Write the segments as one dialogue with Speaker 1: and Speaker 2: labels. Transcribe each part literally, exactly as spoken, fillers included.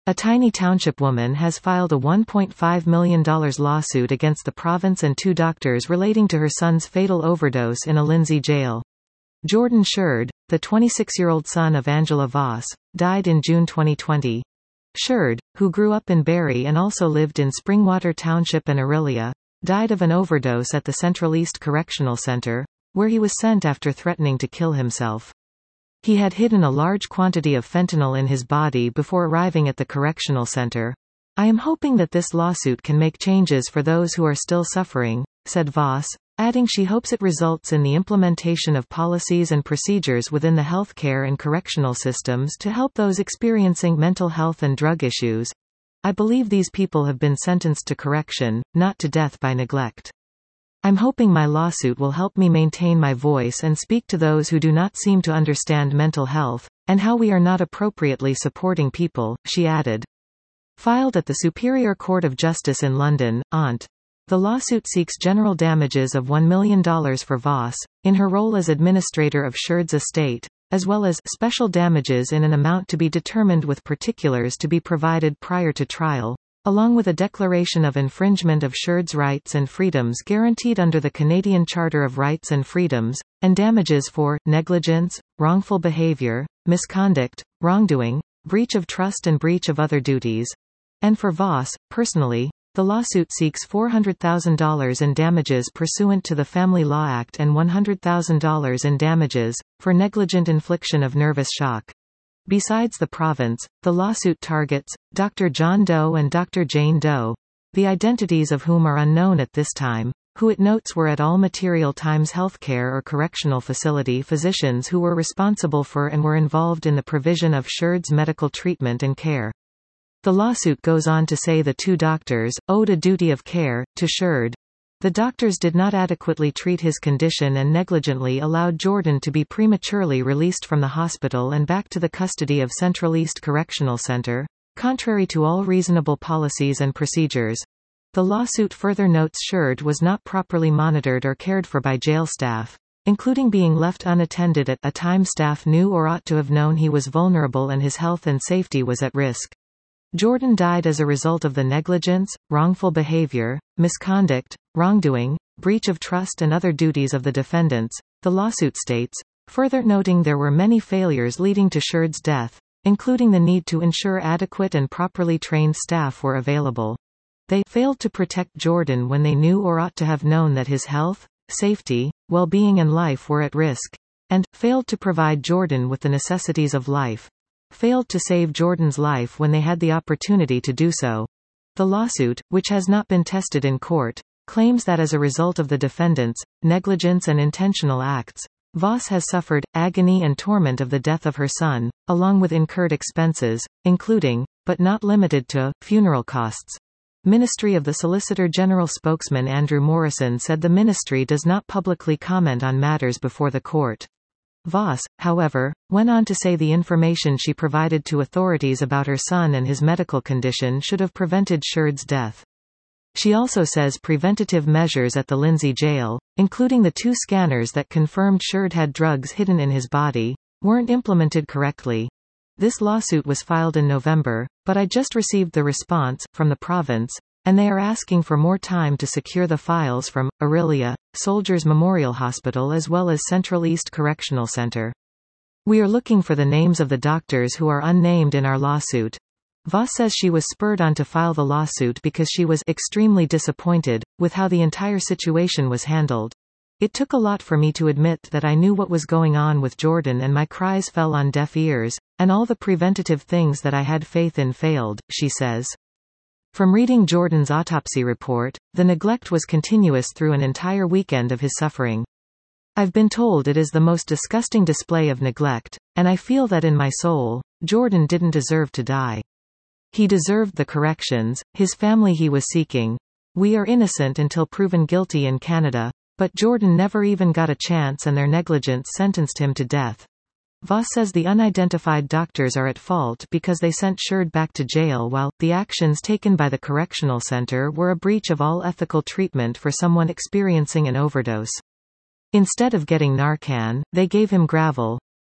Speaker 1: A tiny township woman has filed a one point five million dollar lawsuit against the province and two doctors relating to her son's fatal overdose in a Lindsay jail. Jordan Sherd, the twenty-six-year-old son of Angela Voss, died in June twenty twenty. Sherd, who grew up in Barrie and also lived in Springwater Township and Orillia, died of an overdose at the Central East Correctional Centre, where he was sent after threatening to kill himself. He had hidden a large quantity of fentanyl in his body before arriving at the correctional center. "I am hoping that this lawsuit can make changes for those who are still suffering," said Voss, adding she hopes it results in the implementation of policies and procedures within the healthcare and correctional systems to help those experiencing mental health and drug issues. "I believe these people have been sentenced to correction, not to death by neglect. I'm hoping my lawsuit will help me maintain my voice and speak to those who do not seem to understand mental health, and how we are not appropriately supporting people," she added. Filed at the Superior Court of Justice in London, Ont. The lawsuit seeks general damages of one million dollars for Voss, in her role as administrator of Sherd's estate, as well as special damages in an amount to be determined with particulars to be provided prior to trial, along with a declaration of infringement of Sherd's rights and freedoms guaranteed under the Canadian Charter of Rights and Freedoms, and damages for negligence, wrongful behavior, misconduct, wrongdoing, breach of trust and breach of other duties. And for Voss, personally, the lawsuit seeks four hundred thousand dollars in damages pursuant to the Family Law Act and one hundred thousand dollars in damages for negligent infliction of nervous shock. Besides the province, the lawsuit targets Doctor John Doe and Doctor Jane Doe, the identities of whom are unknown at this time, who it notes were at all material times healthcare or correctional facility physicians who were responsible for and were involved in the provision of Sherd's medical treatment and care. The lawsuit goes on to say the two doctors owed a duty of care to Sherd. The doctors did not adequately treat his condition and negligently allowed Jordan to be prematurely released from the hospital and back to the custody of Central East Correctional Centre, contrary to all reasonable policies and procedures. The lawsuit further notes Sherd was not properly monitored or cared for by jail staff, including being left unattended at a time staff knew or ought to have known he was vulnerable and his health and safety was at risk. Jordan died as a result of the negligence, wrongful behavior, misconduct, wrongdoing, breach of trust and other duties of the defendants, the lawsuit states, further noting there were many failures leading to Sherd's death, including the need to ensure adequate and properly trained staff were available. They failed to protect Jordan when they knew or ought to have known that his health, safety, well-being and life were at risk, and failed to provide Jordan with the necessities of life. Failed to save Jordan's life when they had the opportunity to do so. The lawsuit, which has not been tested in court, claims that as a result of the defendants' negligence and intentional acts, Voss has suffered agony and torment of the death of her son, along with incurred expenses, including, but not limited to, funeral costs. Ministry of the Solicitor General spokesman Andrew Morrison said the ministry does not publicly comment on matters before the court. Voss, however, went on to say the information she provided to authorities about her son and his medical condition should have prevented Sherd's death. She also says preventative measures at the Lindsay jail, including the two scanners that confirmed Sherd had drugs hidden in his body, weren't implemented correctly. This lawsuit was filed in November, but I just received the response from the province, and they are asking for more time to secure the files from Orillia, Soldiers Memorial Hospital as well as Central East Correctional Centre. We are looking for the names of the doctors who are unnamed in our lawsuit. Voss says she was spurred on to file the lawsuit because she was extremely disappointed with how the entire situation was handled. It took a lot for me to admit that I knew what was going on with Jordan and my cries fell on deaf ears, and all the preventative things that I had faith in failed, she says. From reading Jordan's autopsy report, the neglect was continuous through an entire weekend of his suffering. I've been told it is the most disgusting display of neglect, and I feel that in my soul, Jordan didn't deserve to die. He deserved the corrections, his family he was seeking. We are innocent until proven guilty in Canada, but Jordan never even got a chance and their negligence sentenced him to death. Voss says the unidentified doctors are at fault because they sent Sherd back to jail while the actions taken by the correctional center were a breach of all ethical treatment for someone experiencing an overdose. Instead of getting Narcan, they gave him gravel.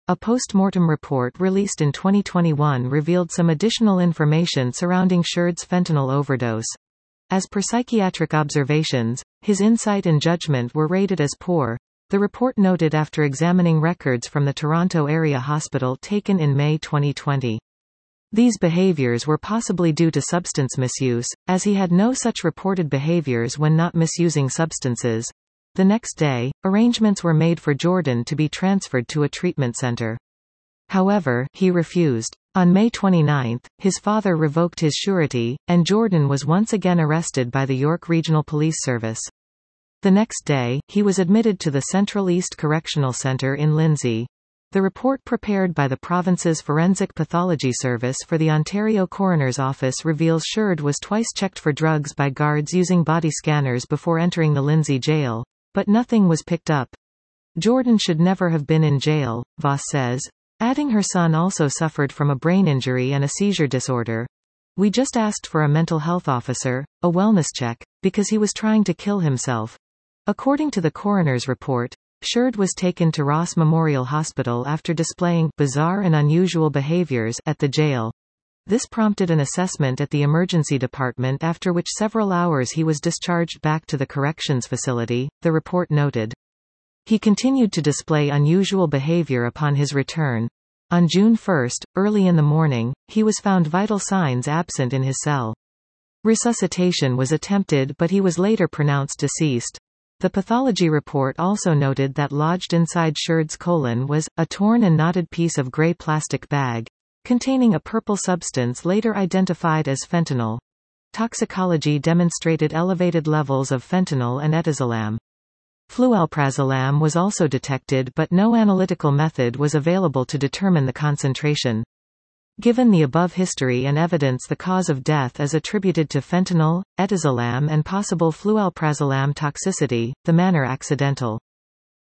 Speaker 1: A post-mortem report released in twenty twenty-one revealed some additional information surrounding Sherd's fentanyl overdose. As per psychiatric observations, his insight and judgment were rated as poor, the report noted after examining records from the Toronto Area Hospital taken in May twenty twenty. These behaviors were possibly due to substance misuse, as he had no such reported behaviors when not misusing substances. The next day, arrangements were made for Jordan to be transferred to a treatment center. However, he refused. On May twenty-ninth, his father revoked his surety, and Jordan was once again arrested by the York Regional Police Service. The next day, he was admitted to the Central East Correctional Centre in Lindsay. The report prepared by the province's Forensic Pathology Service for the Ontario Coroner's Office reveals Sherd was twice checked for drugs by guards using body scanners before entering the Lindsay jail, but nothing was picked up. Jordan should never have been in jail, Voss says, adding her son also suffered from a brain injury and a seizure disorder. We just asked for a mental health officer, a wellness check, because he was trying to kill himself. According to the coroner's report, Sherd was taken to Ross Memorial Hospital after displaying bizarre and unusual behaviors at the jail. This prompted an assessment at the emergency department, after which several hours he was discharged back to the corrections facility, the report noted. He continued to display unusual behavior upon his return. On June first, early in the morning, he was found vital signs absent in his cell. Resuscitation was attempted, but he was later pronounced deceased. The pathology report also noted that lodged inside Sherd's colon was a torn and knotted piece of gray plastic bag, containing a purple substance later identified as fentanyl. Toxicology demonstrated elevated levels of fentanyl and etazolaam. Fluelprazolam was also detected, but no analytical method was available to determine the concentration. Given the above history and evidence, the cause of death is attributed to fentanyl, etazolaam and possible fluelprazolam toxicity, the manner accidental.